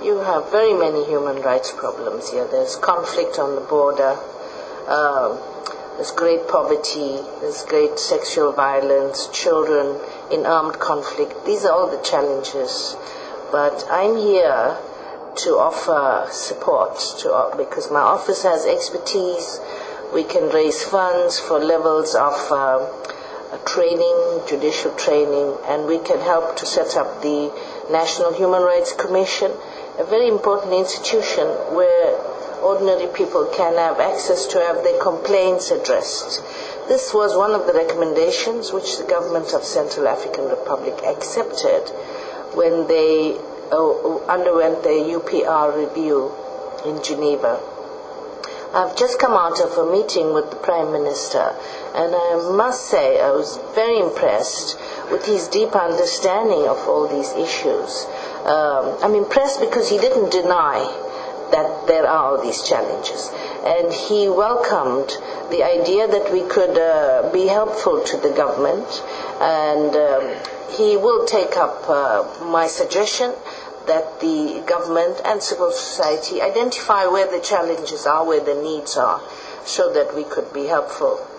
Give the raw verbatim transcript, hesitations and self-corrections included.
you have very many human rights problems here. There's conflict on the border, uh, there's great poverty, there's great sexual violence, children in armed conflict. These are all the challenges. But I'm here to offer support to, because my office has expertise. We can raise funds for levels of uh, training, judicial training, and we can help to set up the National Human Rights Commission, a very important institution where ordinary people can have access to have their complaints addressed. This was one of the recommendations which the government of Central African Republic accepted when they uh, underwent their U P R review in Geneva. I've just come out of a meeting with the Prime Minister, and I must say I was very impressed with his deep understanding of all these issues. Um, I'm impressed because he didn't deny that there are all these challenges, and he welcomed the idea that we could uh, be helpful to the government, and um, he will take up uh, my suggestion that the government and civil society identify where the challenges are, where the needs are, so that we could be helpful